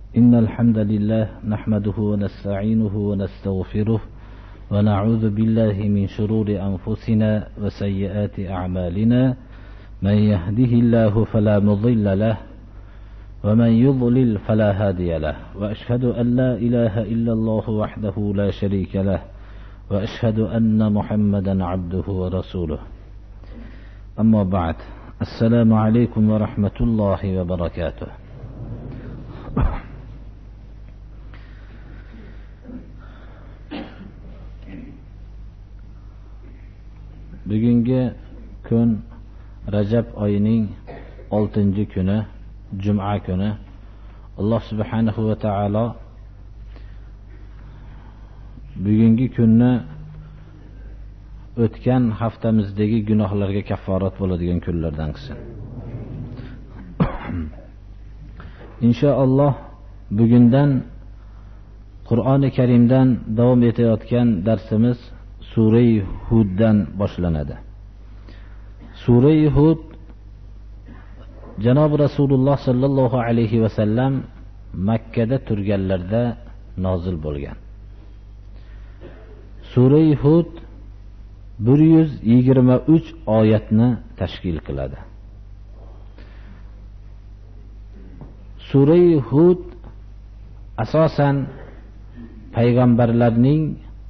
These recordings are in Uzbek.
إن الحمد لله نحمده ونستعينه ونستغفره ونعوذ بالله من شرور أنفسنا وسيئات أعمالنا من يهده الله فلا مضل له ومن يضلل فلا هادي له وأشهد أن لا إله إلا الله وحده لا شريك له وأشهد أن محمدا عبده ورسوله أما بعد السلام عليكم ورحمة الله وبركاته. Bugungi kun Rajab oyining 6-kuni, Juma kuni. Alloh subhanahu va taolo bugungi kunni o'tgan haftamizdagi gunohlarga kafforat bo'ladigan kunlardan qilsin. Inshaalloh bugundan Qur'oni Karimdan davom etayotgan darsimiz Sura-i Huddan boshlanadi. Sura-i Hud Janob Rasululloh sallallohu alayhi va sallam Makka da turganlarda nozil bo'lgan. Sura-i Hud 123 oyatni tashkil qiladi. Sura-i Hud asosan payg'ambarlarning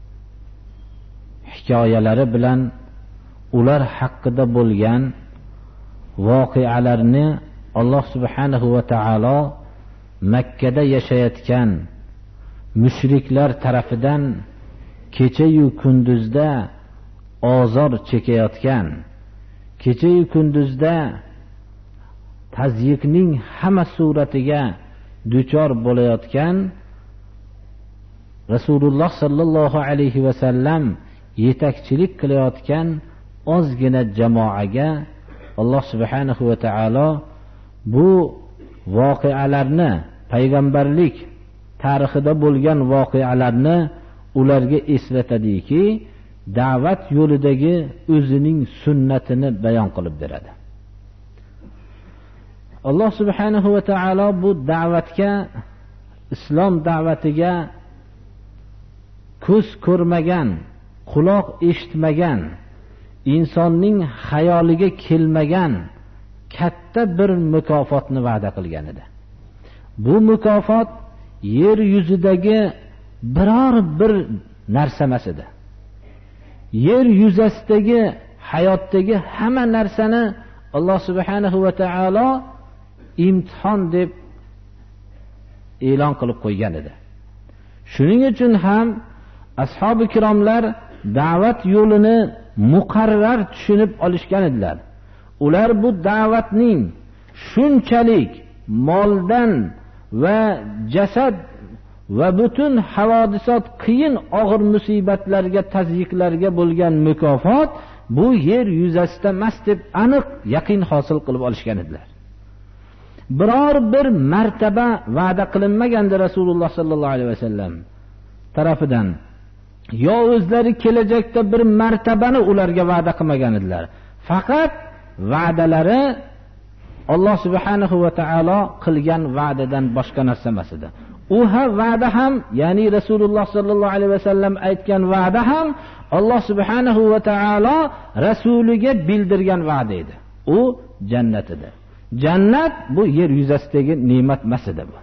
hikoyalari bilan ular haqida bo'lgan voqealarni Alloh subhanahu va taolo Makka da yashayotgan mushriklar tarafidan kecha-yu kunduzda ozor chekayotgan, kecha-yu kunduzda tazyikning hamma suratiga duchor bo'layotgan Rasululloh sallallohu alayhi va sallam yetakchilik qilayotgan ozgina jamoaga Alloh subhanahu va taolo bu voqealarni, payg'ambarlik tarixida bo'lgan voqealarni ularga eslatadiki, da'vat yo'lidagi o'zining sunnatini bayon qilib beradi. Alloh subhanahu va taolo bu da'vatga, islom da'vatiga ko'z ko'rmagan, quloq eshitmagan, insonning xayoliga kelmagan katta bir mukofotni va'da qilgan edi. Bu mukofot yer yuzidagi biror bir narsa emas edi. Yer yuzasidagi hayotdagi hamma narsani Alloh subhanahu va taolo imtihon deb e'lon qilib qo'ygan edi. Shuning uchun ham ashabi kiromlar da'vat yo'lini muqarrar tushunib olishgan edilar. Ular bu da'vatning shunchalik moldan va jasad va butun havodisot, qiyin og'ir musibatlarga, tazyiklarga bo'lgan mukofot bu yer yuzasida emas deb aniq yaqin hosil qilib olishgan edilar. Biror bir martaba va'da qilinmagandi Rasululloh sallallohu alayhi vasallam tarafidan. Yo o'zlari kelajakda bir martabani ularga va'da qilmagan edilar. Faqat va'dalari Alloh subhanahu va taolo qilgan va'dadan boshqa narsa emas edi. U va'da ham, ya'ni Rasululloh sallallohu alayhi vasallam aytgan va'da ham Alloh subhanahu va taolo rasuliga bildirgan va'da edi. U jannat edi. Jannat bu yer yuzasidagi ne'mat emas edi bu.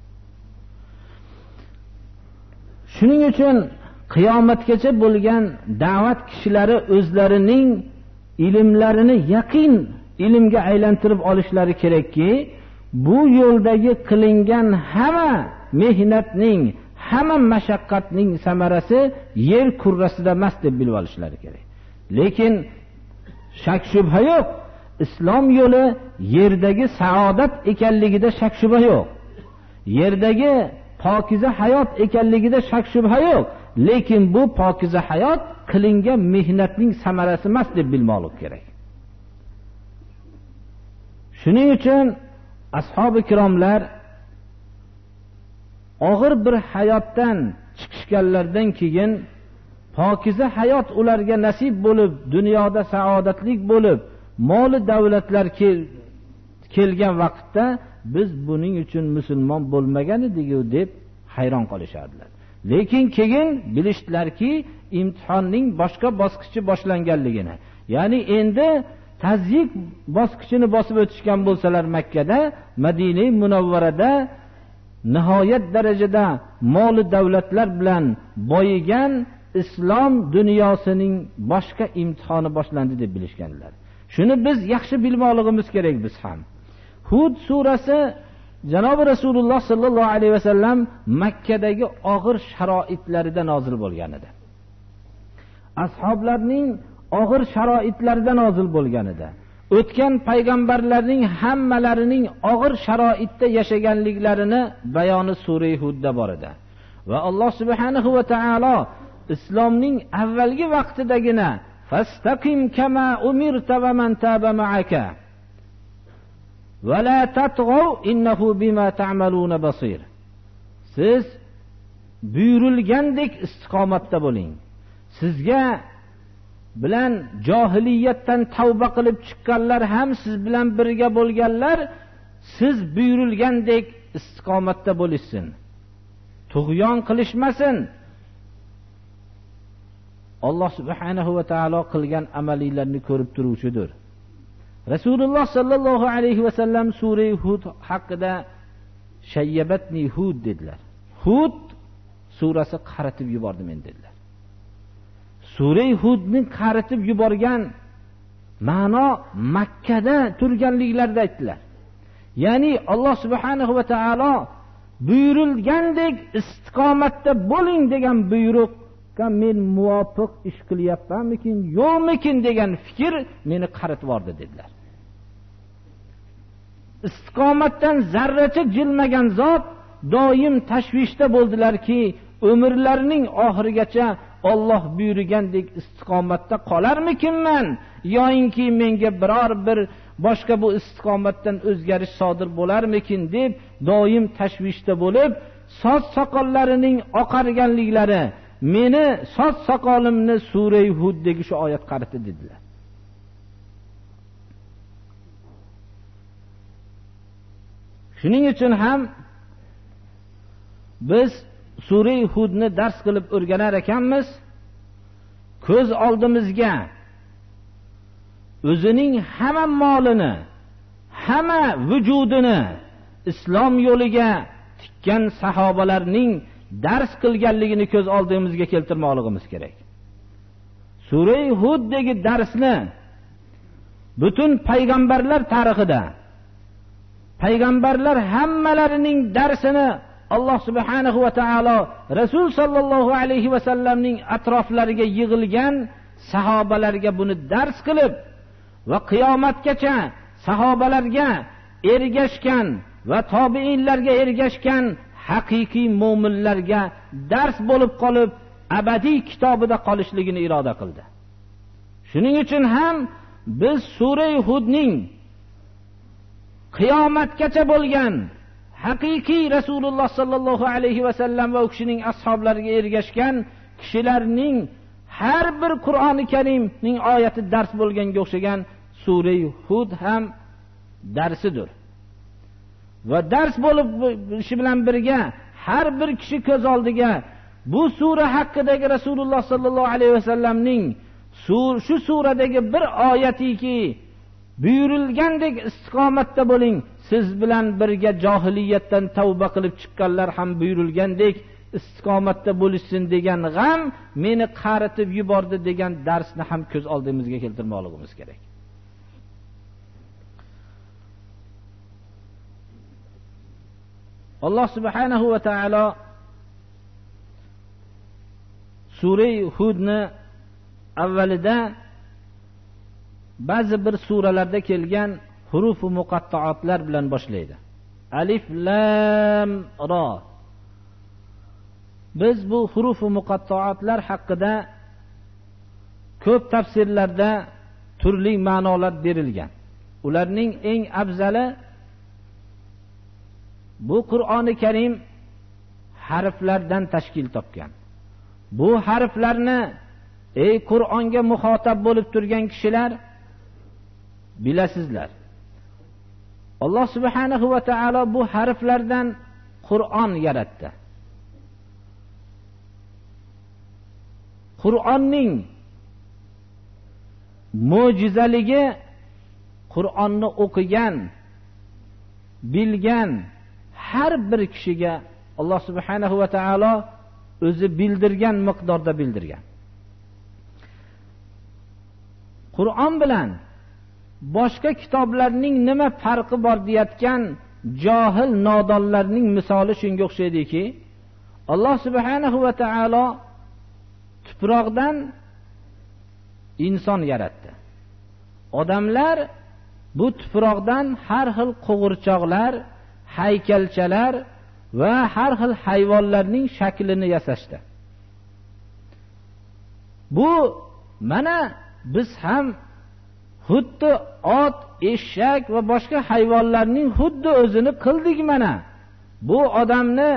Shuning uchun qiyomatgacha bo'lgan da'vat kishilari o'zlarining ilmlarini yaqin ilmga aylantirib olishlari kerakki, bu yo'ldagi qilingan hamma mehnatning, hamma mashaqqatning samarasi yer kurrasida emas deb bilib olishlari kerak. Lekin shak shubha yo'q, islom yo'li yerdagi saodat ekanligida shak shubha yo'q. Yerdagi pokiza hayot ekanligida shak shubha yo'q. Lekin bu pokiza hayot qilingan mehnatning samarasi emas deb bilmoqlik kerak. Shuning uchun ashabi kiromlar og'ir bir hayotdan chiqishganlardan keyin pokiza hayot ularga nasib bo'lib, dunyoda saodatlik bo'lib, mol davlatlar kelgan vaqtda biz buning uchun musulmon bo'lmagan edik-ku deb hayron qolishardilar. Lekin keyin bilishdilarki, imtihonning boshqa bosqichi boshlanganligini. Ya'ni endi tazyik bosqichini bosib o'tishgan bo'lsalar Makkada, Madina-i Munavvarada nihoyat darajada mol davlatlar bilan boyigan islom dunyosining boshqa imtihoni boshlandi deb bilishganlar. Shuni biz yaxshi bilmoqligimiz kerak biz ham. Hud surasi Janobi Rasululloh sallallohu alayhi vasallam Makkadagi og'ir sharoitlarida nozil bo'lgan edi. Ashoblarning og'ir sharoitlarida nozil bo'lgan edi. O'tgan payg'ambarlarning hammalarining og'ir sharoitda yashaganliklarini bayoni sura Hudda bor edi. Va Alloh subhanahu va taolo islomning avvalgi vaqtidagina fastaqim kama umirta va man taba ma'aka va la tatghaw innahu bima ta'maluna basir. Siz buyurilgandek istiqomatda bo'ling. Sizga bilan johiliyatdan tavba qilib chiqqanlar ham siz bilan birga bo'lganlar, siz buyurilgandek istiqomatda bo'lishsin. Tug'yon qilishmasin. Alloh subhanahu va taolo qilgan amalilarni ko'rib turuvchidir. Rasululloh sallallohu alayhi va sallam sura Hud haqida shayyabatni Hud dedilar. Hud surasi qaratib yubordi men dedilar. Sura Hudni qaritib yuborgan ma'no Makkada turganliklarida aytdilar. Ya'ni Alloh subhanahu va taolo buyurilgandek istiqomatda bo'ling degan buyruqqa men muvofiq ish qilyapmanmikin, yo'qmikin degan fikr meni qaritib yubordi dedilar. Istiqomatdan zarracha jilmagan zot doim tashvishda bo'ldilarki, umrlarining oxirigacha Alloh buyurgandek istiqomatda qolarmikinman yoinki menga biror bir boshqa bu istiqomatdan o'zgarish sodir bo'larmikin deb doim tashvishda bo'lib, soch soqollarining oqarganliklari meni soch soqolimni sura Huddagi shu oyat qaritdi dedilar. Shuning uchun ham biz sura Hudni dars qilib o'rganar ekanmiz. Ko'z oldimizga o'zining hamma molini, hamma vujudini islom yo'liga tikkan sahobalarning dars qilganligini ko'z oldimizga keltirmoqligimiz kerak. Sura Huddagi darsni butun payg'ambarlar tarixida payg'ambarlar hammalarining darsini Alloh subhanahu va taolo Rasul sallallohu alayhi va sallamning atroflariga yig'ilgan sahobalarga buni dars qilib va qiyomatgacha sahobalarga ergashgan va tobiinlarga ergashgan haqiqiy mo'minlarga dars bo'lib qolib abadiy kitobida qolishligini iroda qildi. Shuning uchun ham biz sura Hudning qiyomatgacha bo'lgan haqiqiy Rasululloh sallallohu alayhi va sallam va u kishining ashablariga ergashgan kishilarning har bir Qur'oni Karimning oyati dars bo'lganga o'xshagan sura Hud ham darsidir. Va dars bo'lib ishi bilan birga har bir kishi ko'z oldiga bu sura haqidagi Rasululloh sallallohu alayhi va sallamning shu suradagi bir oyatiki buyurilgandek istiqomatda bo'ling, siz bilan birga johiliyatdan tavba qilib chiqqanlar ham buyurilgandek istiqomatda bo'lishsin degan g'am meni qaritib yubordi degan darsni ham ko'z oldimizga keltirmoqligimiz kerak. Alloh subhanahu va taolo sura Hudni avvalida ba'zi bir suralarda kelgan huruf va muqattaotlar bilan boshlaydi. Alif lam ra. Biz bu huruf va muqattaotlar haqida ko'p tafsirlarda turli ma'nolar berilgan. Ularning eng afzali bu Qur'oni Karim harflardan tashkil topgan. Bu harflarni ey Qur'onga muxotab bo'lib turgan kishilar bilasizlar. Alloh subhanahu va taolo bu harflardan Qur'on yaratdi. Qur'onning mo'jizaligi Qur'onni o'qigan, bilgan har bir kishiga Alloh subhanahu va taolo o'zi bildirgan miqdorda bildirgan. Qur'on bilan boshqa kitoblarning nima farqi bor deyotgan johil nodonlarning misoli shunga o'xshaydiki, Alloh subhanahu va taolo tuproqdan inson yaratdi. Odamlar bu tuproqdan har xil qo'g'irchoqlar, haykalchalar va har xil hayvonlarning shaklini yasashdi. Bu mana biz ham xuddi ot, eshak va boshqa hayvonlarning xuddi o'zini qildik mana. Bu odamni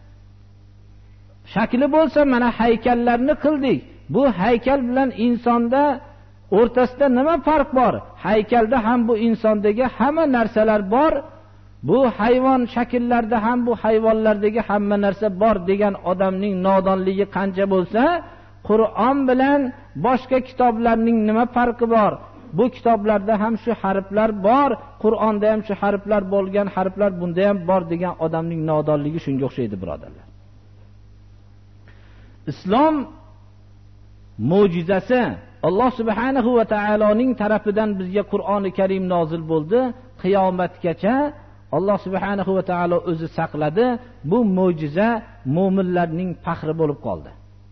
shakli bo'lsa mana haykallarni qildik. Bu haykal bilan insonda o'rtasida nima farq bor? Haykalda ham bu insondagi hamma narsalar bor. Bu hayvon shakllarda ham bu hayvonlardagi hamma narsa bor degan odamning nodonligi qancha bo'lsa, Qur'on bilan boshqa kitoblarning nima farqi bor? Bu kitoblarda ham shu harflar bor, Qur'onda ham shu harflar bo'lgan, harflar bunda ham bor degan odamning nodonligi shunga o'xshaydi, birodarlar. Islom mo'jizasi Alloh subhanahu va taoloning tarafidan bizga Qur'oni Karim nozil bo'ldi. Qiyomatgacha Alloh subhanahu va taolo o'zi saqladi. Bu mo'jiza mo'minlarning faxri bo'lib qoldi.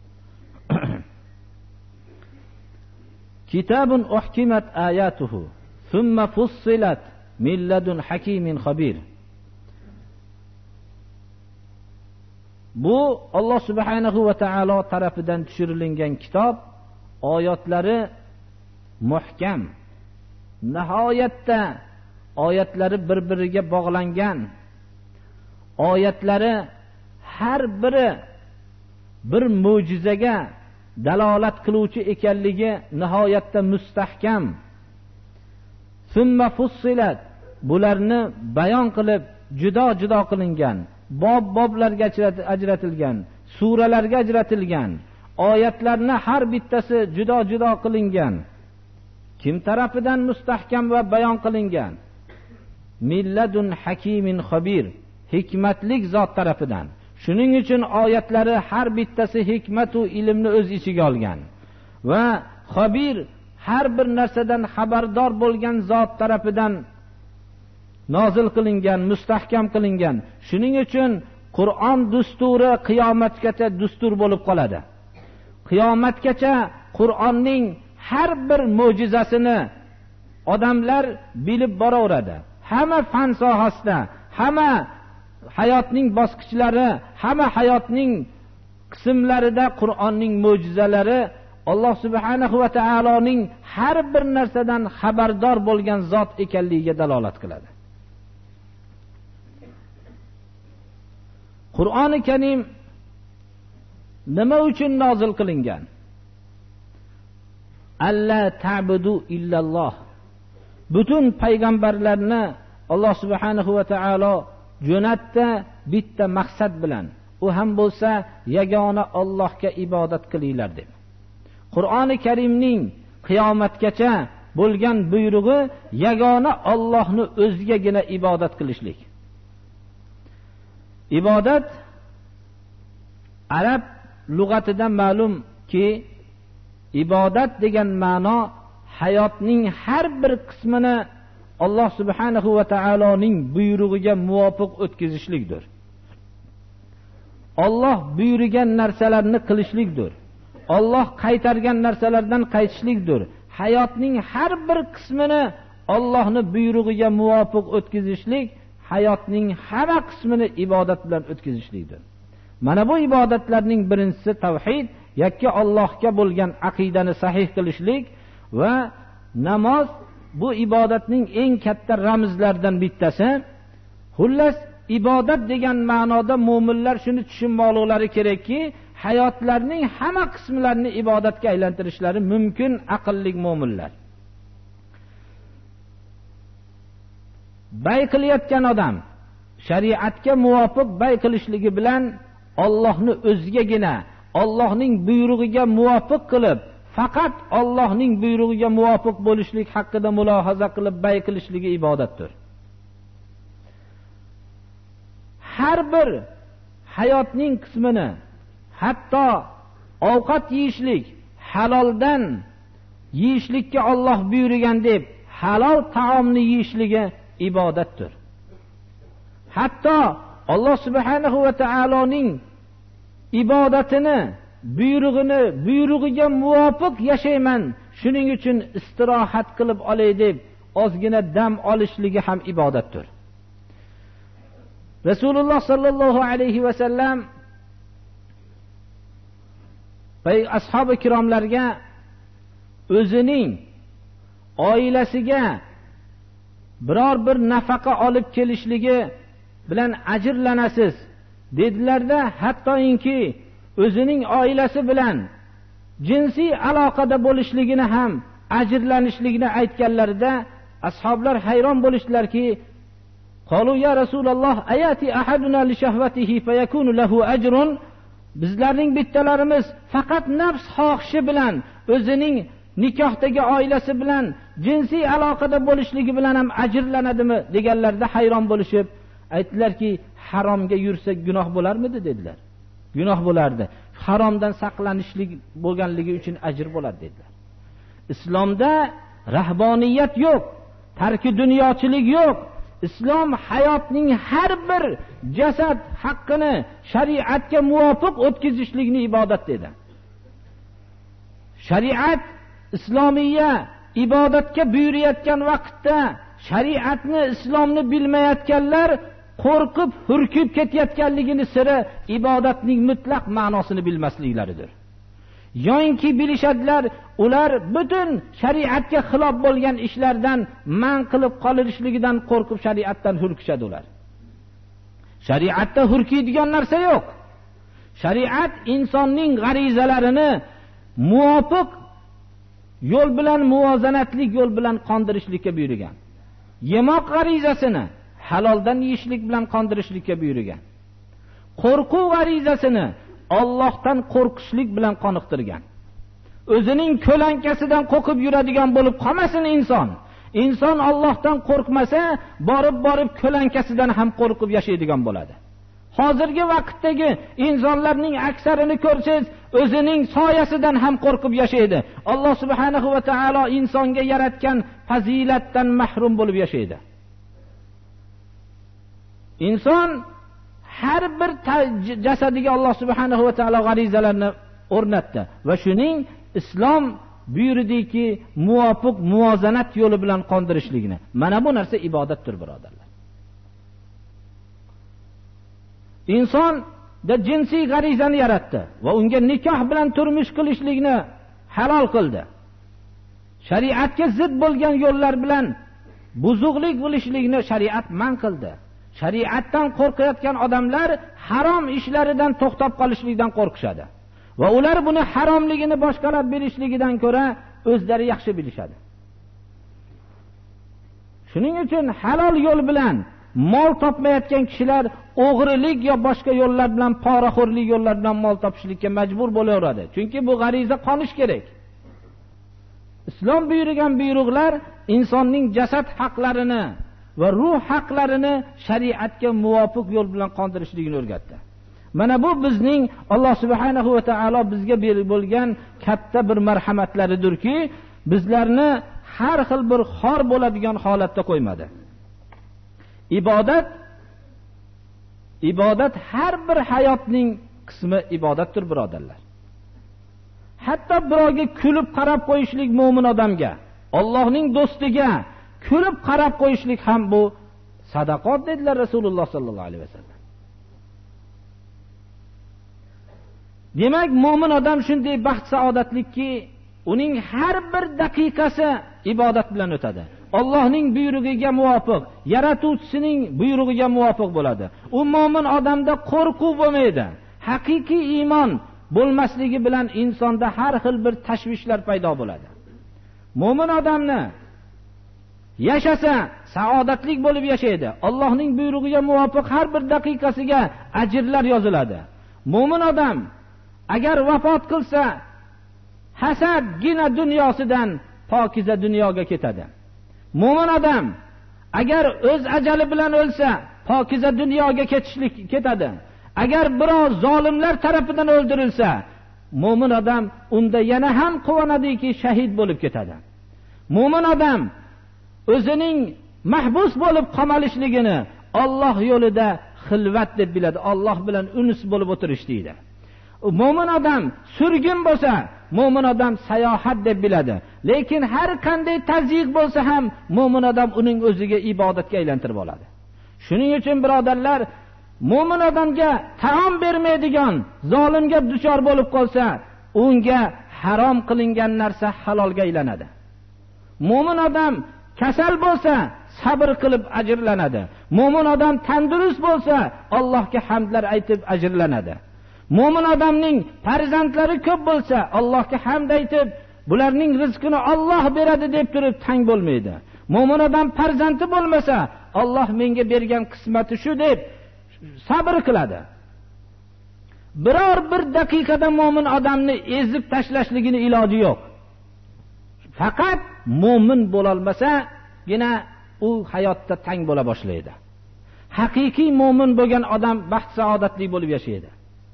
Kitabun uhkimat ayatuhu thumma fussilat min ladun hakimin khabir. Bu Alloh subhanahu va taolo tarafidan tushirilgan kitob, oyatlari muhkam, nihoyatda oyatlari bir-biriga bog'langan, oyatlari har biri bir mo'jizaga dalolat qiluvchi ekanligi nihoyatda mustahkam. Summa fussilat, bularni bayon qilib judo qilingan, bob-boblarga ajratilgan, suralarga ajratilgan, oyatlarni har bittasi judo qilingan. Kim tarafidan mustahkam va bayon qilingan? Milladun hakimin khabir, hikmatlik zot tarafidan. Shuning uchun oyatlari har bittasi hikmat va ilmni o'z ichiga olgan. Va khabir, har bir narsadan xabardor bo'lgan zot tarafidan nozil qilingan, mustahkam qilingan. Shuning uchun Qur'on dusturi qiyomatgacha dustur bo'lib qoladi. Qiyomatgacha Qur'onning har bir mo'jizasini odamlar bilib boraveradi. Hamma fan sohasida, hamma hayotning bosqichlari, hamma hayotning qismlarida Qur'onning mo'jizalari Alloh subhanahu va taoloning har bir narsadan xabardor bo'lgan zot ekanligiga dalolat qiladi. Qur'oni Karim nima uchun nozil qilingan? Alla ta'budu illalloh. Butun payg'ambarlarni Alloh subhanahu va taolo jo'natdi bitta maqsad bilan. U ham bo'lsa yagona Allohga ibodat qilinglar deb. Qur'oni Karimning qiyomatgacha bo'lgan buyrug'i yagona Allohni o'zigagina ibodat qilishlik. Ibodat arab lug'atidan ma'lumki, ibodat degan ma'no hayotning har bir qismini Alloh subhanahu va taoloning buyrug'iga muvofiq o'tkazishlikdir. Alloh buyurgan narsalarni qilishlikdir. Alloh qaytargan narsalardan qaytishlikdir. Hayotning har bir qismini Allohning buyrug'iga muvofiq o'tkazishlik, hayotning hamma qismini ibodat bilan o'tkazishlikdir. Mana bu ibodatlarning birinchisi tavhid, yakka Allohga bo'lgan aqidani sahih qilishlik va namoz bu ibodatning eng katta ramzlaridan bittasi. Xullas, ibodat degan ma'noda mu'minlar shuni tushunmoqlari kerakki, hayotlarning hamma qismlarini ibodatga aylantirishlari mumkin aqlli mu'minlar. bay qilayotgan odam shariatga muvofiq bay qilishligi bilan Allohni o'zigagina, Allohning buyrug'iga muvofiq qilib, faqat Allohning buyrug'iga muvofiq bo'lishlik haqida mulohaza qilib bay qilishligi ibodatdir. Har bir hayotning qismini, hatto ovqat yeyishlik, haloldan yeyishlikka Alloh buyurgan deb halol taomni yeyishligi ibodatdir. Hatto Alloh subhanahu va taoloning ibodatini, buyrug'iga muvofiq yashayman, shuning uchun istirohat qilib olay deb ozgina dam olishligi ham ibodatdir. Rasululloh sallallohu alayhi va sallam ashabi kiromlarga o'zining oilasiga biror bir nafaqa olib kelishligi bilan ajrlanasiz dedilarda, hattoki o'zining oilasi bilan jinsiy aloqada bo'lishligini ham ajrlanishligini aytganlarida ashoblar hayron bo'lishdilarki, qalu ya Rasululloh ayati ahaduna li shahvatihi fayakunu lahu ajrun, bizlarning bittalarimiz faqat nafs xohishi bilan o'zining nikohdagi oilasi bilan jinsiy aloqada bo'lishligi bilan ham ajrlanadimi deganlarda hayron bo'lishib aytdilarki, haromga yursa gunoh bo'larmidi dedilar. Gunoh bo'lardi. Haromdan saqlanishlik bo'lganligi uchun ajr bo'ladi dedilar. Islomda rahboniyat yo'q, tarki dunyochilik yo'q. Islom hayotning har bir jasad haqqini shariatga muvofiq o'tkazishlikni ibodat dedi. Shariat islomiya ibodatga buyurayotgan vaqtda shariatni, islomni bilmayotganlar qo'rqib, hurkib ketayotganligini siri ibodatning mutlaq ma'nosini bilmasliklaridir. Yo'inki bilishadilar, ular butun shariatga xilof bo'lgan ishlardan man qilib qolishligidan qo'rqib shariatdan hurkishadi ular. Shariatda hurkiydigan narsa yo'q. Shariat insonning g'arizalarini muvofiq yo'l bilan, muvozanatli yo'l bilan qondirishlikka buyurgan. Yemoq g'arizasini haloldan yeyishlik bilan qondirishlikka buyurgan. Qo'rquv g'arizasini Allohdan qo'rqishlik bilan qoniqtirgan. O'zining ko'lankasidan qo'rqib yuradigan bo'lib qolmasin inson. Inson Allohdan qo'rqmasa, borib ko'lankasidan ham qo'rqib yashaydigan bo'ladi. Hozirgi vaqtdagi insonlarning aksarini ko'rsangiz, o'zining soyasidan ham qo'rqib yashaydi. Alloh subhanahu va taolo insonga yaratgan fazilatdan mahrum bo'lib yashaydi. Inson har bir jasadiga Alloh subhanahu va taolo g'arizalarni o'rnatdi va shuning islom buyurdiki, muvofiq muvozanat yo'li bilan qondirishligini. Mana bu narsa ibodatdir, birodarlar. Inson da jinsiy g'arizani yaratdi va unga nikoh bilan turmush qilishlikni halol qildi. Shariatga zid bo'lgan yo'llar bilan buzuqlik bo'lishlikni shariat man qildi. Shariatdan qo'rqayotgan odamlar harom ishlaridan to'xtab qolishlikdan qo'rqishadi. Va ular buni haromligini boshqalar bilishligidan ko'ra o'zlari yaxshi bilishadi. Shuning uchun halol yo'l bilan mol topmayotgan kishilar o'g'rilik yo boshqa yo'llar bilan, poraxo'rlik yo'llar bilan mol topishlikka majbur bo'laveradi. Chunki bu g'ariza qonish kerak. Islom buyurgan buyruqlar insonning jasad haqlarini va ruh haqlarini shariatga muvofiq yo'l bilan qondirishligini o'rgatdi. Mana bu bizning Alloh subhanahu va taolo bizga berib bo'lgan katta bir marhamatlaridirki, bizlarni har xil bir xor bo'ladigan holatda qo'ymadi. Ibodat har bir hayotning qismi ibodatdir, birodarlar. Hatto birovga kulib qarab qo'yishlik, mo'min odamga, Allohning do'stiga kulib qarab qo'yishlik ham bu sadaqot dedilar Rasululloh sallallohu alayhi vasallam. Demak, mo'min odam shunday baxt saodatlikki, uning har bir daqiqasi ibodat bilan o'tadi. Allohning buyrug'iga muvofiq, yaratuvchisining buyrug'iga muvofiq bo'ladi. U mo'min odamda qo'rquv bo'lmaydi. Haqiqiy iymon bo'lmasligi bilan insonda har xil bir tashvishlar paydo bo'ladi. Mo'min odamni yashasa saodatlik bo'lib yashaydi. Allohning buyrug'iga muvofiq har bir daqiqasiga ajrlar yoziladi. Mo'min odam agar vafot qilsa, hasadgina dunyosidan pokiza dunyoga ketadi. Mo'min odam agar o'z ajali bilan o'lsa, pokiza dunyoga ketadi. Agar biroz zolimlar tarafidan o'ldirilsa, mo'min odam unda yana ham quvonadiki, shahid bo'lib ketadi. Mo'min odam o'zining mahbus bo'lib qamalishligini Alloh yo'lida xilvat deb biladi. Alloh bilan unis bo'lib o'tirish deydi. Mo'min odam surgun bo'lsa, mo'min odam sayohat deb biladi. Lekin har qanday tazyiq bo'lsa ham mo'min odam uning o'ziga ibodatga aylantirib oladi. Shuning uchun birodarlar, mo'min odamga taom bermaydigan zolimga duchor bo'lib qolsa, unga harom qilingan narsa halolga aylanadi. Mo'min odam kasal bo'lsa, sabr qilib ajrlanadi. Mo'min odam tandurust bo'lsa, Allohga hamdlar aytib ajrlanadi. Mo'min odamning farzandlari ko'p bo'lsa, Allohga hamd aytib, bularning rizqini Alloh beradi deb turib tang bo'lmaydi. Mo'min odam farzandi bo'lmasa, Alloh menga bergan qismati shu deb sabr qiladi. Biror bir daqiqada mo'min odamni ezib tashlashligini iloji yo'q. Faqat mo'min bo'la olmasa-gina u hayotda tang bo'la boshlaydi. Haqiqiy mo'min bo'lgan odam baxt saodatli bo'lib yashaydi.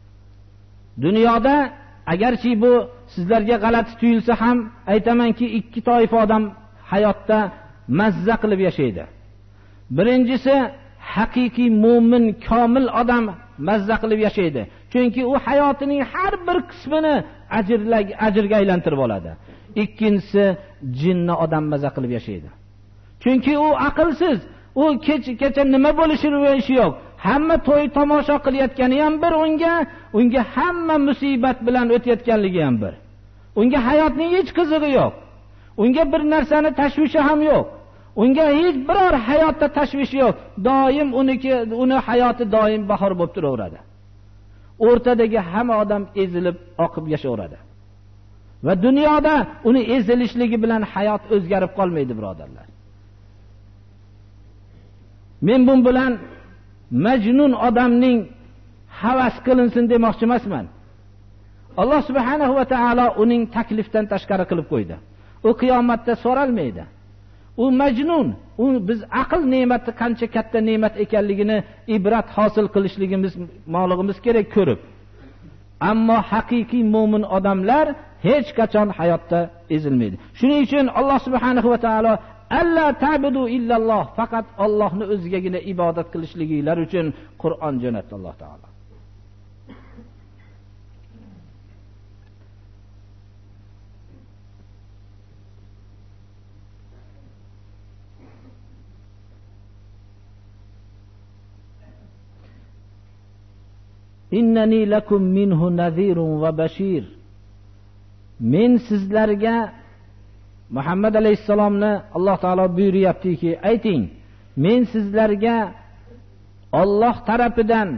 Dunyoda agarchi bu sizlarga g'alati tuyulsa ham aytamanki, ikki toifa odam hayotda mazza qilib yashaydi. Birinchisi haqiqiy mo'min, komil odam mazza qilib yashaydi. Chunki u hayotining har bir qismini ajrga aylantirib oladi. Ikkinchisi jinni odam mazza qilib yashaydi. Chunki u aqlsiz, u kecha nima bo'lishi yo'q. Hamma to'y tomosha qilayotgani ham bir, unga hamma musibat bilan o'tayotganligi ham bir. Unga hayotning hech qizig'i yo'q. Unga bir narsani tashvishi ham yo'q. Unga hech biror hayotda tashvishi yo'q. Doim uni hayoti doim bahor bo'lib turaveradi. O'rtadagi hamma odam ezilib oqib yashayveradi. Va dunyoda uni ezilishligi bilan hayot o'zgarib qolmaydi, birodarlar. Men bu bilan majnun odamning havas qilinsin demoqchi emasman. Alloh subhanahu va taolo uning taklifdan tashqari qilib qo'ydi. U qiyomatda so'ralmaydi. U majnun. U biz aql ne'mati qancha katta ne'mat ekanligini ibrat hosil qilishligimiz, mo'lig'imiz kerak ko'rib. Ammo haqiqiy mo'min odamlar hech qachon hayotda ezilmaydi. Shuning uchun Alloh subhanahu va taolo alla ta'budu illalloh, faqat Allohni o'zigagina ibodat qilishliginglar uchun Qur'on jo'natdi Alloh taolo. Innani lakum minhu nadhirun va bashir. Men sizlarga, Muhammad alayhisalomni Alloh taolo buyuryaptiki, ayting, men sizlarga Alloh tarafidan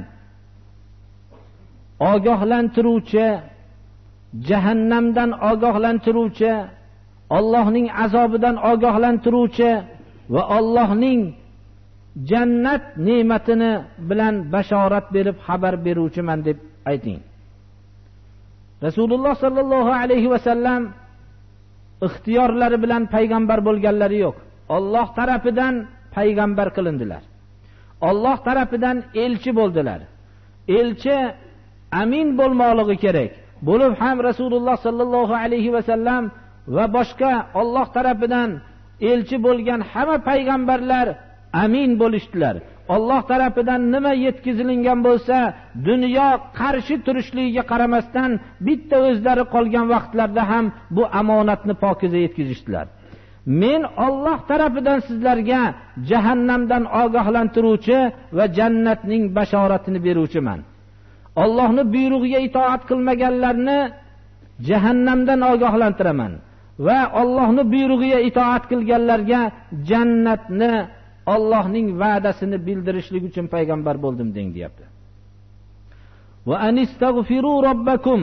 ogohlantiruvchi, jahannamdan ogohlantiruvchi, Allohning azobidan ogohlantiruvchi va Allohning jannat ne'matini bilan bashorat berib xabar beruvchiman deb ayting. Rasululloh sallallohu alayhi va sallam ixtiyorlari bilan payg'ambar bo'lganlari yo'q. Alloh tarafidan payg'ambar qilindilar. Alloh tarafidan elchi bo'ldilar. Elchi amin bo'lmoqligi kerak. Bo'lib ham Rasululloh sallallohu alayhi va sallam va boshqa Alloh tarafidan elchi bo'lgan hamma payg'ambarlar amin bo'lishdilar. Alloh tarafidan nima yetkizilingan bo'lsa, dunyo qarshi turishligiga qaramasdan bitta o'zlari qolgan vaqtlarda ham bu amonatni pokiza yetkazishdilar. Men Alloh tarafidan sizlarga jahannamdan ogohlantiruvchi va jannatning bashoratini beruvchiman. Allohning buyrug'iga itoat qilmaganlarni jahannamdan ogohlantiraman va Allohning buyrug'iga itoat qilganlarga jannatni, Allohning va'dasini bildirishlik uchun payg'ambar bo'ldim deng deyapti. Va anistagfiru robbakum,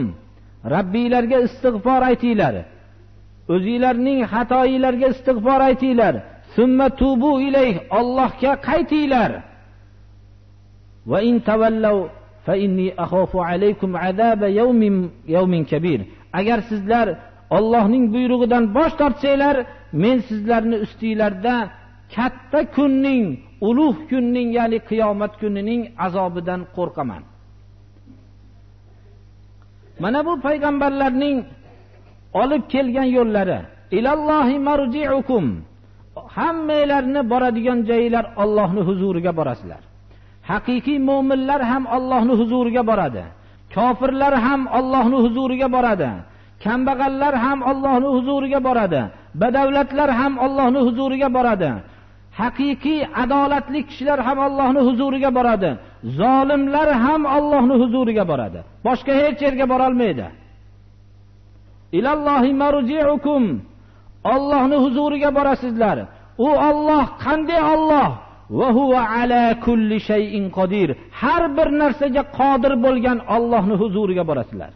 Rabbinglarga istig'for aytinglar. O'zingizlarning xatoinglarga istig'for aytinglar. summa tubu ilayh, Allohga qaytinglar. Va in tavallaw fa inni akhafu alaykum azaba yawmin kabir. Agar sizlar Allohning buyrug'idan bosh tortsanglar, men sizlarni ustinglarda katta kunning, ulug' kunning, ya'ni qiyomat kunining azobidan qo'rqaman. Mana bu payg'ambarlarning olib kelgan yo'llari. Ilallohi marji'ukum. Hammalarni boradigan joylar Allohning huzuriga borasizlar. Haqiqiy mu'minlar ham Allohning huzuriga boradi. Kofirlar ham Allohning huzuriga boradi. Kambag'allar ham Allohning huzuriga boradi. Badavlatlar ham Allohning huzuriga boradi. Haqiqiy adolatli kishilar ham Allohning huzuriga boradi. Zolimlar ham Allohning huzuriga boradi. Boshqa hech yerga bora olmaydi. Ilallohi marji'ukum. Allohning huzuriga borasizlar. U Alloh qanday Alloh? Va huwa ala kulli shay'in qodir. Har bir narsaga qodir bo'lgan Allohning huzuriga borasizlar.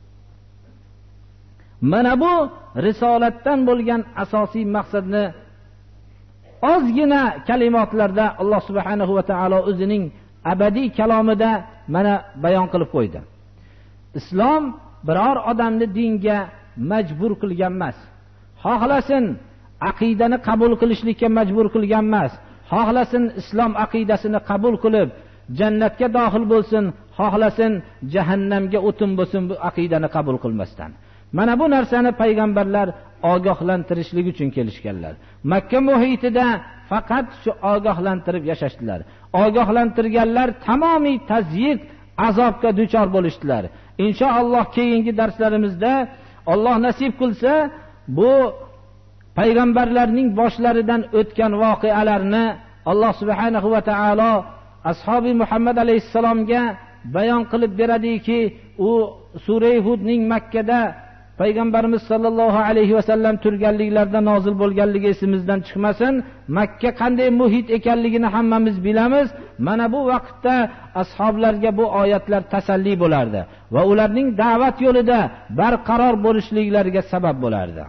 Mana bu risolatdan bo'lgan asosiy maqsadni ozgina kalimatlarda Alloh subhanahu va taolo o'zining abadiy kalomida mana bayon qilib qo'ydi. Islom biror odamni dinga majbur qilgan emas. Xohlasin aqidani qabul qilishlikka majbur qilgan emas. Xohlasin islom aqidasini qabul qilib jannatga daxil bo'lsin, xohlasin jahannamga o'tin bo'lsin, bu aqidani qabul qilmasdan. Mana bu narsani payg'ambarlar ogohlantirishlik uchun kelishganlar. Makka muhitida faqat shu ogohlantirib yashashdilar. Ogohlantirganlar tamomiy tazyiq, azobga duchor bo'lishdilar. Inshaalloh keyingi darslarimizda Alloh nasib qilsa bu payg'ambarlarning boshlaridan o'tgan voqealarni Alloh subhanahu va taolo ashabi Muhammad alayhisalomga bayon qilib beradiki, u sura Hudning Makkada payg'ambarimiz sollallohu alayhi va sallam turganliklarida nozil bo'lganligi esimizdan chiqmasin. Makka qanday muhit ekanligini hammamiz bilamiz. Mana bu vaqtda ashoblarga bu oyatlar tasalli bo'lardi va ularning da'vat yo'lida barqaror bo'lishliklariga sabab bo'lardi.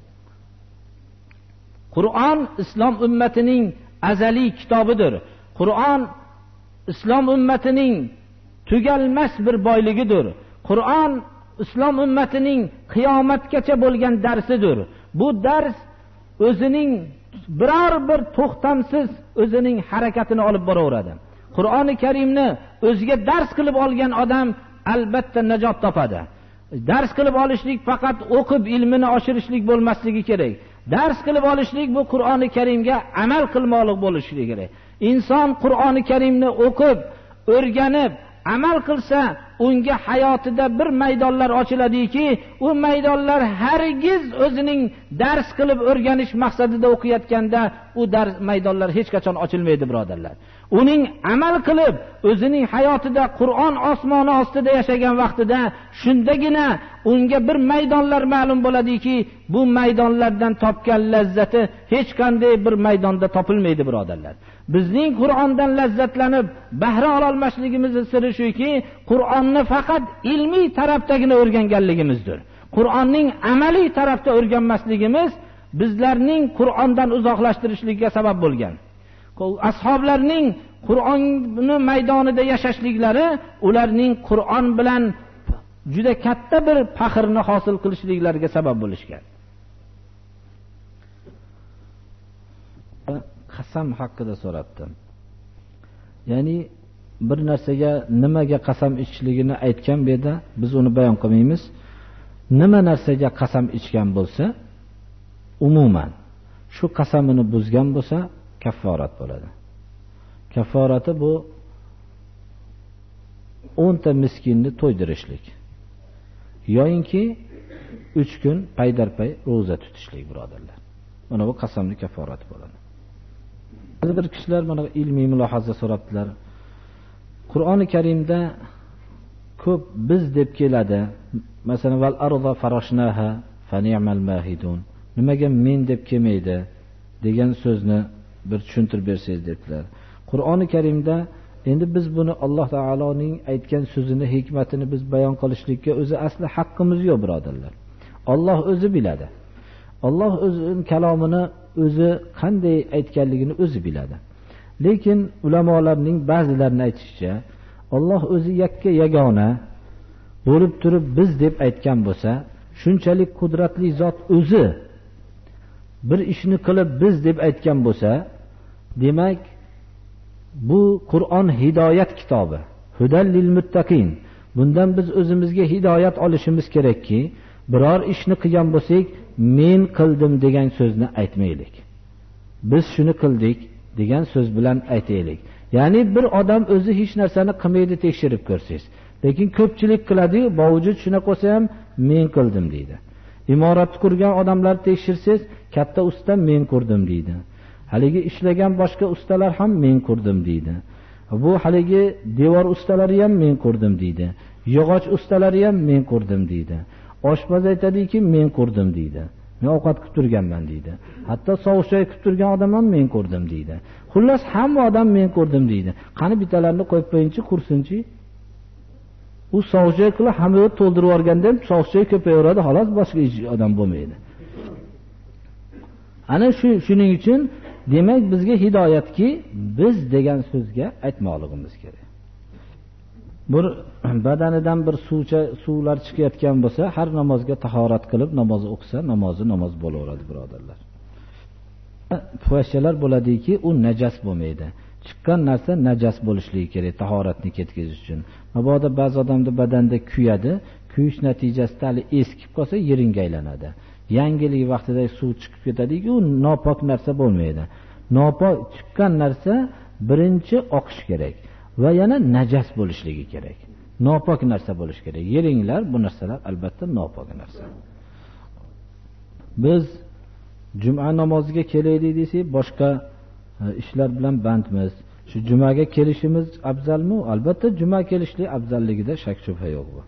Qur'on islom ummatining azaliy kitobidir. Qur'on islom ummatining tugalmas bir boyligidir. Qur'on islom ummatining qiyomatgacha bo'lgan darsidir. Bu dars o'zining biror bir to'xtamsiz o'zining harakatini olib boraveradi. Qur'oni Karimni o'ziga dars qilib olgan odam albatta najot topadi. Dars qilib olishlik faqat o'qib ilmini oshirishlik bo'lmasligi kerak. Dars qilib olishlik bu Qur'oni Karimga amal qilmoqlik bo'lishi kerak. Inson Qur'oni Karimni o'qib, o'rganib, amal qilsa, unga hayotida bir maydonlar ochiladiki, u maydonlar hargiz o'zining dars qilib o'rganish maqsadida o'qiyotganda u dars maydonlar hech qachon ochilmaydi, birodarlar. Uning amal qilib o'zining hayotida Qur'on osmoni ostida yashagan vaqtida shundagina unga bir maydonlar ma'lum bo'ladiki, bu maydonlardan topgan lazzati hech qanday bir maydonda topilmaydi, birodarlar. Bizning Qur'ondan lazzatlanib bahra ola olmasligimizning siri shuki, Qur'onni faqat ilmiy tarafdagina o'rganganligimizdir. Qur'onning amaliy tarafda o'rganmasligimiz bizlarning Qur'ondan uzoqlashtirishlikka sabab bo'lgan. Ashoblarning Qur'onni maydonida yashashliklari ularning Qur'on bilan juda katta bir faxrni hosil qilishliklariga sabab bo'lishgan. Qasam haqida so'rabdim. Ya'ni bir narsaga nimaga qasam ichishligini aytgan beda biz uni bayon qilmaymiz. Nima narsaga qasam ichgan bo'lsa, umuman shu qasamini buzgan bo'lsa kafforat bo'ladi. Kafforati bu 10 ta miskinni to'ydirishlik. Yo'inki 3 kun paydarpay roza tutishlik, birodarlar. Mana bu qasamning kafforati bo'ladi. Bir kishilar mana ilmiy mulohaza so'rabdilar. Qur'oni Karimda ko'p biz deb keladi. Masalan, val arda farashnaha fa ni'mal mahidun. Nimaga men deb kelmaydi degan so'zni bir tushuntirib bersangiz dedilar. Qur'oni Karimda endi biz buni Alloh taoloning aytgan so'zini, hikmatini biz bayon qilishlikka o'zi asli haqqimiz yo'q, birodarlar. Alloh o'zi biladi. Alloh o'zining kalomini o'zi qanday aytganligini o'zi biladi. Lekin ulamolarning ba'zilarini aytishicha, Alloh o'zi yakka yagona bo'lib turib biz deb aytgan bo'lsa, shunchalik qudratli zot o'zi bir ishni qilib biz deb aytgan bo'lsa, demak bu Qur'on hidoyat kitobi, hudal lil muttaqin. Bundan biz o'zimizga hidoyat olishimiz kerakki, biror ishni qilgan bo'lsak, men qildim degan so'zni aytmaylik. Biz shuni qildik degan so'z bilan aytaylik. Ya'ni bir odam o'zi hech narsani qilmaydi tekshirib ko'rsangiz, lekin ko'pchilik qiladi-yu, bavujud shuna qilsa ham men qildim deydi. Imorat qurgan odamlar tekshirsangiz, katta usta men qurdim deydi. Haligi ishlagan boshqa ustalar ham men qurdim deydi. Bu haligi devor ustalari ham men qurdim deydi. Yog'och ustalari ham men qurdim deydi. Oshpaz aytadiki men qurdim deydi. Men ovqat qilib turganman deydi. Hatto sovuq choy qilib turgan odam ham men qurdim deydi. Xullas hamma odam men qurdim deydi. Qani bitalarini qo'yib qo'yinchi, qursinchi. U sovuq choy qilib hamma to'ldirib yorganda ham sovuq choy ko'payaveradi, xolos boshqa hech odam bo'lmaydi. Ana shuning uchun demak bizga hidoyatki biz degan so'zga aytmoqligimiz kerak. Bir badanidan bir suvlar chiqayotgan bo'lsa, har namozga tahorat qilib namoz o'qisa, namoz bo'laveradi, birodarlar. Fuhshalar bo'ladiki, u najas bo'lmaydi. Chiqqan narsa najas bo'lishligi kerak tahoratni ketkazish uchun. Mabodo ba'zi odamda badanda kuyadi, kuyish natijasida hali eskib qolsa yeringa aylanadi. Yangilik vaqtida suv chiqib ketadiki, u nopok narsa bo'lmaydi. Nopok chiqqan narsa birinchi oqish kerak va yana najas bo'lishligi kerak. Nopok narsa bo'lish kerak. Yeringlar, bu narsalar albatta nopok narsa. Biz juma namoziga kelaylik desak, boshqa ishlar bilan bandmiz. Shu jumaga kelishimiz afzalmi? Albatta juma kelishlik afzalligida shak shubha yo'q bu.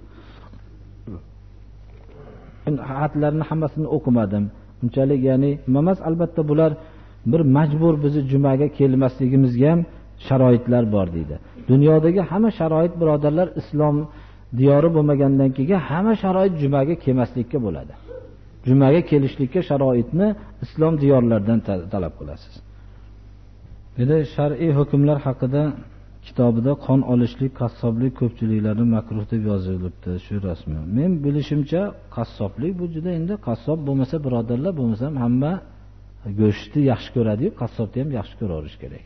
Xatlarni hammasini o'qimadim. Unchalik ya'ni emas, albatta bular bir majbur bizni jumaga kelmasligimizga ham sharoitlar bor deydi. Dunyodagi hamma sharoit, birodarlar, islom diyori bo'lmagandan keyin hamma sharoit jumaga kelmaslikka bo'ladi. Jumaga kelishlikka sharoitni islom diyorlaridan talab qilasiz. Bunda shar'iy hukmlar haqida kitobida qon olishlik, qassoblik ko'pchiliklari makruh deb yozilibdi, shu rasmi. Men bilishimcha qassoblik bu juda endi qassob bo'lmasa, birodarlar, bo'lmasa hamma go'shtni yaxshi ko'radi-yu, qassobni ham yaxshi ko'raverish kerak.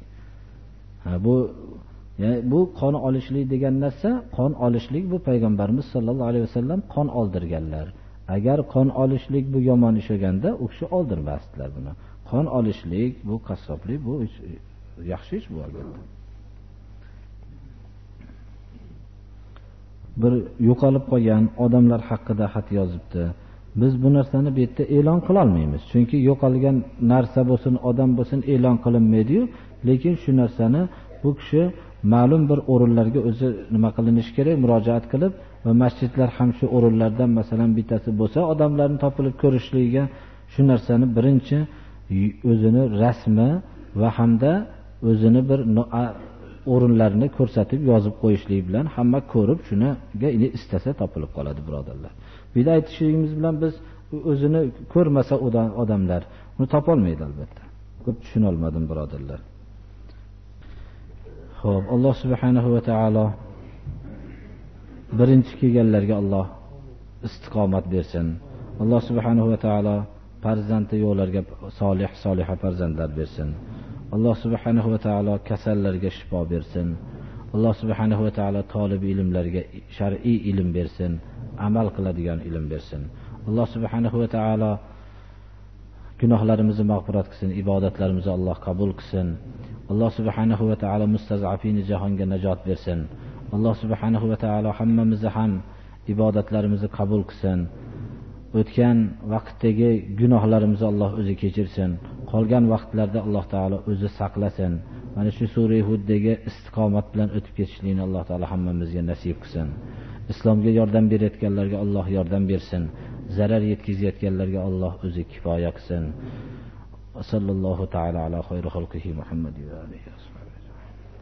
Bu qon olishlik degan narsa, qon olishlik bu payg'ambarimiz sollallohu alayhi vasallam qon oldirganlar. Agar qon olishlik bu yomon ish bo'lganda, u kishi oldirmasdilar buni. Qon olishlik, bu qassoblik, bu yaxshi ish bu albatta. Bir yo'qolib qolgan odamlar haqida xat yozibdi. Biz bu narsani bu yerda e'lon qila olmaymiz. Chunki yo'qolgan narsa bo'lsin, odam bo'lsin e'lon qilinmaydi-yu, lekin shu narsani bu kishi ma'lum bir o'rinlarga o'zi nima qilinishi kerak, murojaat qilib va masjidlar ham shu o'rinlardan masalan bittasi bo'lsa, odamlarning topilib ko'rishligiga shu narsani birinchi o'zini rasmi va hamda o'zini bir o'rinlarni ko'rsatib yozib qo'yishlik bilan hamma ko'rib shuniga istasa topilib qoladi, birodarlar. Bu yerda aytishimiz bilan biz o'zini ko'rmasa odamlar uni topolmaydi albatta. Ko'p tushuna olmadim, birodarlar. Xo'p, Alloh subhanahu va taolo birinchi kelganlarga Alloh istiqomat bersin. Alloh subhanahu va taolo farzandli yo'llarga soliha farzandlar bersin. Alloh subhanahu va taolo kasallarga shifo bersin. Alloh subhanahu va taolo talab ilmlarga shar'iy ilm bersin, amal qiladigan ilm bersin. Alloh subhanahu va taolo gunohlarimizni mag'firat qilsin, ibodatlarimizni Alloh qabul qilsin. Alloh subhanahu va taolo mustazafini jahonga najot bersin. Alloh subhanahu va taolo hammamizni ham ibodatlarimizni qabul qilsin. O'tgan vaqtdagi gunohlarimizni Alloh o'zi kechirsin. Qolgan vaqtlarda Alloh taolo o'zi saqlasin. Mana shu sura Huddagi istiqomat bilan o'tib ketishlikni Alloh taolo hammamizga nasib qilsin. Islomga yordam berayotganlarga Alloh yordam bersin. Zarar yetkazayotganlarga Alloh o'zi kifoya qilsin. Sallallohu taala ala xayri xalqihi Muhammad va alihi ashabihi.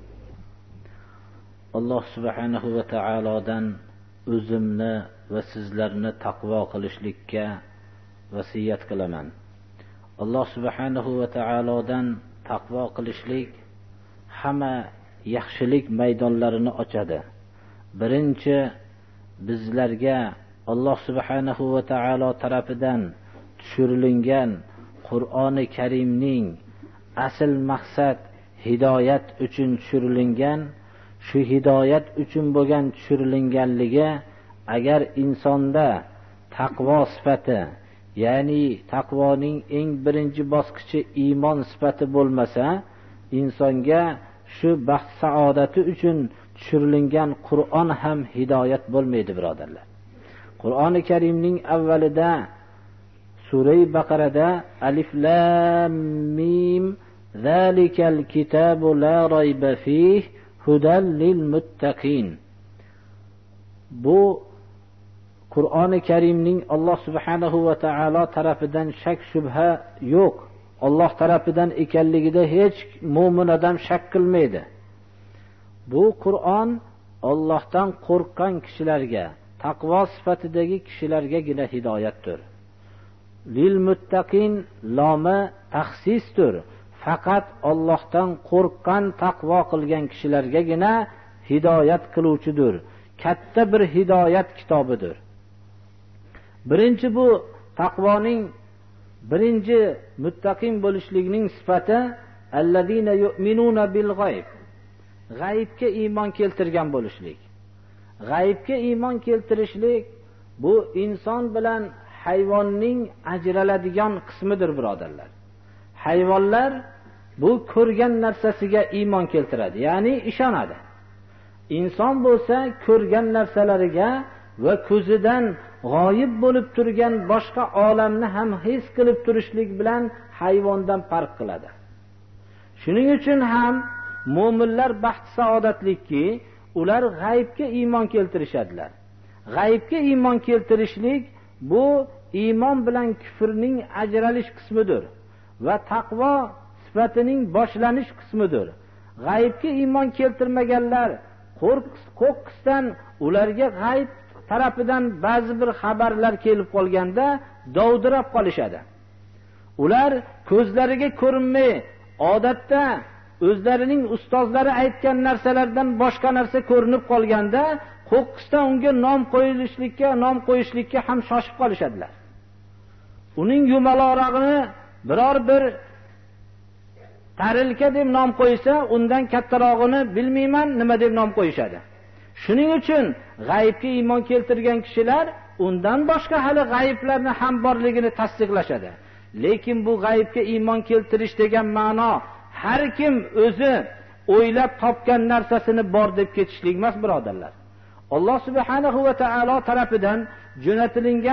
Alloh subhanahu va taolodan o'zimni va sizlarni taqvo qilishlikka vasiyat qilaman. Alloh subhanahu va taolodan taqvo qilishlik hamma yaxshilik maydonlarini ochadi. Birinchi bizlarga Alloh subhanahu va taolo tarafidan tushirilgan Qur'oni Karimning asl maqsad hidoyat uchun tushirilgan, shu hidoyat uchun bo'lgan tushirilganligi agar insonda taqvo sifati, ya'ni taqvoning eng birinchi bosqichi iymon sifati bo'lmasa, insonga shu baxt saodati uchun tushirilgan Qur'on ham hidoyat bo'lmaydi, birodarlar. Qur'oni Karimning avvalida Sura-i Baqarada Alif Lam Mim zalikal kitabu la rayba fihi hudan lil muttaqin. Bu Qur'oni Karimning Alloh subhanahu va taolo tarafidan shak shubha yo'q, Alloh tarafidan ekanligida hech mo'min odam shak qilmaydi. Bu Qur'on Allohdan qo'rqqan kishilarga, taqvo sifatidagi kishilargagina hidoyatdir. Lil muttaqin lomi taxsisdir. Faqat Allohdan qo'rqqan, taqvo qilgan kishilargagina hidoyat qiluvchidir. Katta bir hidoyat kitobidir. Birinchi bu taqvoning birinchi muttaqin bo'lishlikning sifati allazina yu'minuna bil g'ayb. G'aybga iymon keltirgan bo'lishlik. G'aybga iymon keltirishlik bu inson bilan hayvonning ajraladigan qismidir, birodarlar. Hayvonlar bu ko'rgan narsasiga iymon keltiradi, ya'ni ishonadi. Inson bo'lsa ko'rgan narsalariga va ko'zidan g'oyib bo'lib turgan boshqa olamni ham his qilib turishlik bilan hayvondan farq qiladi. Shuning uchun ham mo'minlar baxt saodatlikki, ular g'aybga iymon keltirishadilar. G'aybga iymon keltirishlik bu iymon bilan kufrning ajralish qismidir va taqvo sifatining boshlanish qismidir. G'aybga iymon keltirmaganlar qo'rqisdan ularga g'ayb tarafidan ba'zi bir xabarlar kelib qolganda dovdirab qolishadi. Ular ko'zlariga ko'rinmay, odatda o'zlarining ustozlari aytgan narsalardan boshqa narsa ko'rinib qolganda qo'rqisdan unga nom qo'yishlikka ham shoshib qolishadilar. Uning yumalorog'ini biror bir tarilka deb nom qo'ysa, undan kattarog'ini bilmayman nima deb nom qo'yishadi. Shuning uchun g'aybga iymon keltirgan kishilar undan boshqa hali g'ayblarni ham borligini tasdiqlashadi. Lekin bu g'aybga iymon keltirish degan ma'no har kim o'zi o'ylab topgan narsasini bor deb ketishlik emas, birodarlar. Alloh subhanahu va taolo tarafidan jo'natilgan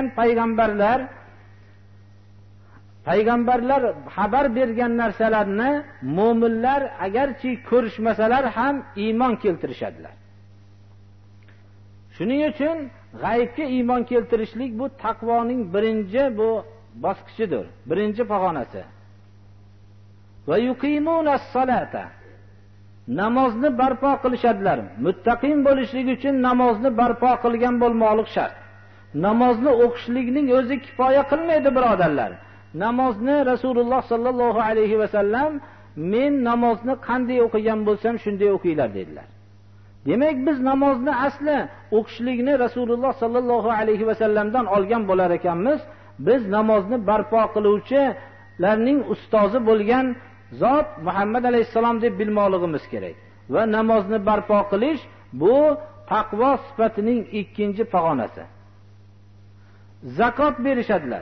payg'ambarlar xabar bergan narsalarni mo'minlar agarchi ko'rishmasalar ham iymon keltirishadilar. Shuning uchun g'aybga iymon keltirishlik bu taqvoning birinchi bu bosqichidir, birinchi pog'onasi. Va yuqimunas salata, namozni barpo qilishadilar. Muttaqin bo'lishlik uchun namozni barpo qilgan bo'lmoqlik shart. Namozni o'qishlikning o'zi kifoya qilmaydi, birodarlar. Namozni Rasululloh sallallohu alayhi va sallam men namozni qanday o'qigan bo'lsam shunday o'qinglar dedilar. Demak biz namozni asli o'qishlikni Rasululloh sallallohu alayhi va sallamdan olgan bo'lar ekanmiz. Biz namozni barpo qiluvchilarning ustozi bo'lgan zot Muhammad alayhisalom deb bilmoqligimiz kerak. Va namozni barpo qilish bu taqvo sifatining ikkinchi pog'onasi. Zakot berishadilar.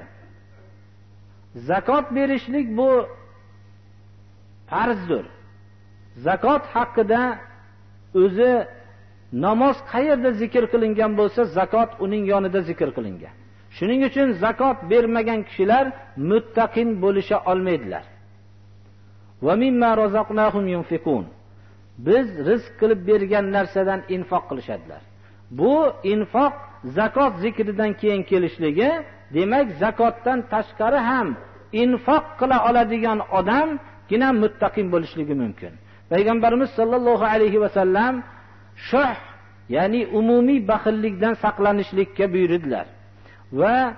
Zakot berishlik bu farzdir. Zakot haqida o'zi namoz qayerda zikr qilingan bo'lsa, zakot uning yonida zikr qilingan. Shuning uchun zakot bermagan kishilar muttaqin bo'lisha olmaydilar. Va mimma razaqnahum yunfiqun. Biz rizq qilib bergan narsadan infoq qilishadilar. Bu infoq zakot zikridan keyin kelishligi, demak zakotdan tashqari ham infoq qila oladigan odamgina muttaqin bo'lishligi mumkin. Payg'ambarimiz sollallohu alayhi va sallam shuh, ya'ni umumiy baxillikdan saqlanishlikka buyurdilar. Va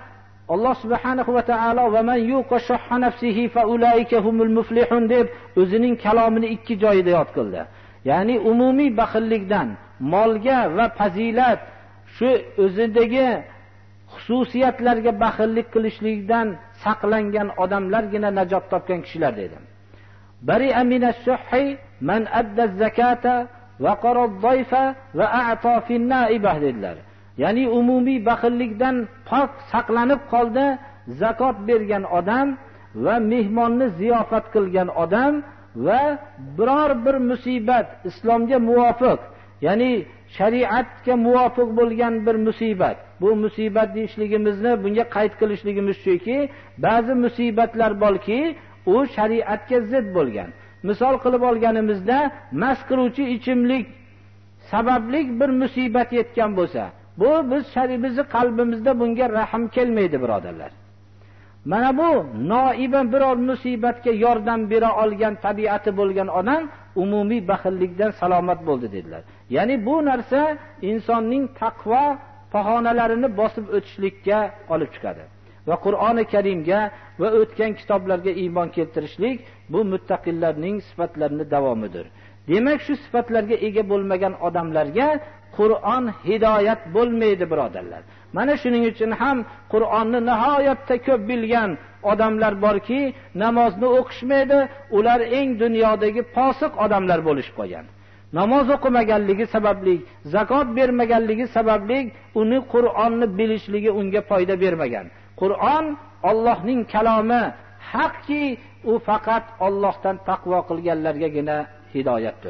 Alloh subhanahu va taolo va man yuqa shuhha nafsihi fa ulaika humul muflihun deb o'zining kalomini ikki joyida yod qildi. Ya'ni umumiy baxillikdan, molga va fazilat shu o'zidagi xususiyatlarga baxillik qilishlikdan saqlangan odamlargina najot topgan kishilar dedi. Bari amina shuhhi man adda zakata va qarad dayfa va a'ta fin naibah dedilar. Ya'ni umumiy baxillikdan pok saqlanib qoldi, zakot bergan odam va mehmonni ziyofat qilgan odam va biror bir musibat islomga muvofiq, ya'ni shariatga muvofiq bo'lgan bir musibat. Bu musibat deyishligimizni bunga qayd qilishligimiz shuki, ba'zi musibatlar borki, u shariatga zid bo'lgan. Misol qilib olganimizda, mast qiluvchi ichimlik sababli bir musibat yetgan bo'lsa, bu bizni qalbimizda bunga rahm kelmaydi, birodarlar. Mana bu noiba biror musibatga yordam bera olgan tabiati bo'lgan odam umumiy baxillikdan salomat bo'ldi dedilar. Ya'ni bu narsa insonning taqvo pahonalarini bosib o'tishlikka olib chiqadi. Va Qur'oni Karimga va o'tgan kitoblarga iymon keltirishlik bu muttaqillarning sifatlarining davomidir. Demak, shu sifatlarga ega bo'lmagan odamlarga Qur'on hidoyat bo'lmaydi, birodarlar. Mana shuning uchun ham Qur'onni nihoyatda ko'p bilgan odamlar borki, namozni o'qishmaydi, ular eng dunyodagi fosiq odamlar bo'lib qolgan. Namoz o'qimaganligi sababli, zakot bermaganligi sababli uni Qur'onni bilishligi unga foyda bermagan. Qur'on Allohning kalomi, haqki u faqat Allohdan taqvo qilganlargagina hidoyatdir.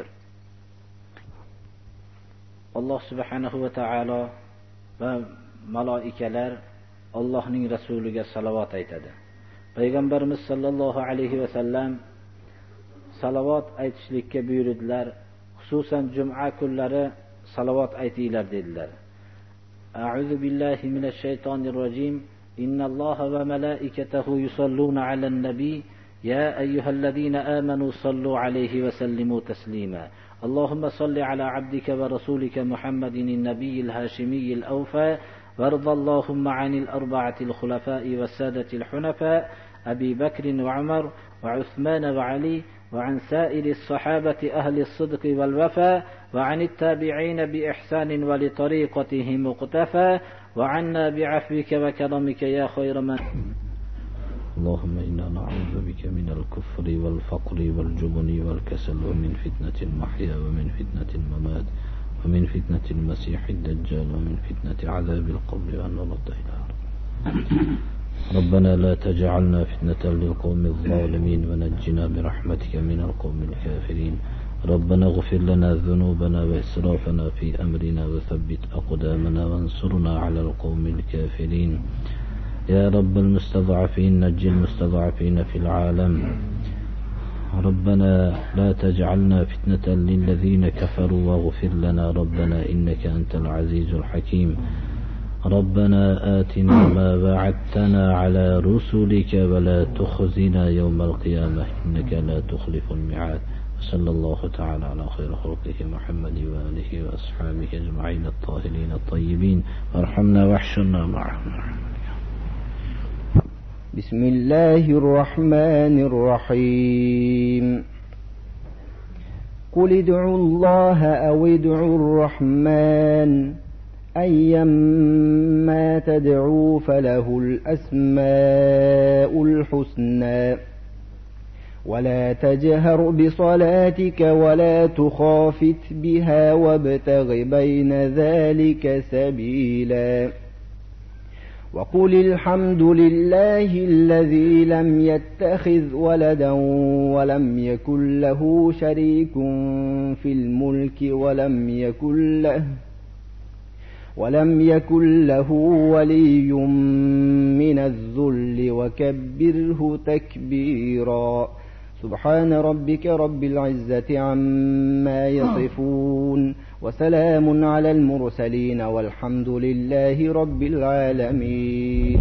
Alloh subhanahu va taolo va malaikalar Allohning rasuliga salovat aytadi. Payg'ambarimiz sallallohu alayhi va sallam salovat aytishlikka buyurdilar. Xususan juma kunlari salovat aytinglar dedilar. A'udhu billahi minash shaytonir rojim. Innalloha va malaikatahu yusalluna alan nabiy ya ayyuhalladhina amanu sallu alayhi wa sallimu taslima. اللهم صل على عبدك ورسولك محمد النبي الهاشمي الأوفى وارض اللهم عن الأربعة الخلفاء والسادة الحنفاء أبي بكر وعمر وعثمان وعلي وعن سائر الصحابة أهل الصدق والوفاء وعن التابعين بإحسان ولطريقتهم مقتفى وعنا بعفوك وكرمك يا خير من. اللهم إنا نعوذ بك من الكفر والفقر والجبن والكسل ومن فتنة المحيا ومن فتنة الممات ومن فتنة المسيح الدجال ومن فتنة عذاب القبر وأن نرد إلى ربنا لا تجعلنا فتنة للقوم الظالمين ونجنا برحمتك من القوم الكافرين. ربنا اغفر لنا ذنوبنا وإسرافنا في أمرنا وثبت أقدامنا وانصرنا على القوم الكافرين. يا رب المستضعفين نجي المستضعفين في العالم. ربنا لا تجعلنا فتنة للذين كفروا واغفر لنا ربنا إنك أنت العزيز الحكيم. ربنا آتنا ما وعدتنا على رسلك ولا تخزنا يوم القيامة إنك لا تخلف الميعاد. وصلى الله تعالى على خير خلقه محمد وآله وأصحابه أجمعين الطاهرين الطيبين وارحمنا واحشرنا معهم. بسم الله الرحمن الرحيم. قل ادعوا الله أو ادعوا الرحمن أيما تدعوا فله الأسماء الحسنى ولا تجهر بصلاتك ولا تخافت بها وابتغ بين ذلك سبيلا. وقل الحمد لله الذي لم يتخذ ولدا ولم يكن له شريك في الملك ولم يكن له ولي من الذل وكبره تكبيرا. سبحان ربك رب العزة عما يصفون وسلام على المرسلين والحمد لله رب العالمين.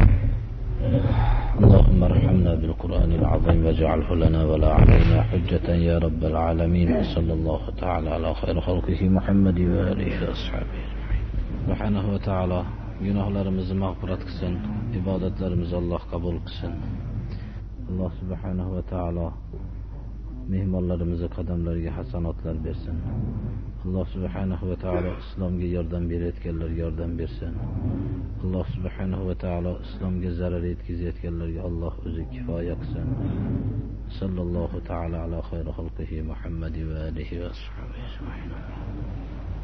اللهم ارحمنا بالقرآن العظيم واجعله لنا ولا علينا حجة يا رب العالمين. صلى الله تعالى على خير خلقه محمد وآله وأصحابه أجمعين. سبحانه وتعالى Gunohlarimizni mag'firat qilsin, ibodatlarimizni Alloh qabul qilsin. Alloh subhanahu va taolo mehmonlarimizning qadamlariga hasanotlar bersin. Alloh subhanahu va taolo islomga yordam berayotganlarga yordam bersin. Alloh subhanahu va taolo islomga zarar yetkazayotganlarga Alloh o'zi kifoya qilsin. Sallallohu taala ala xayri xalqihi Muhammad va alihi va ashabihi ajma'in.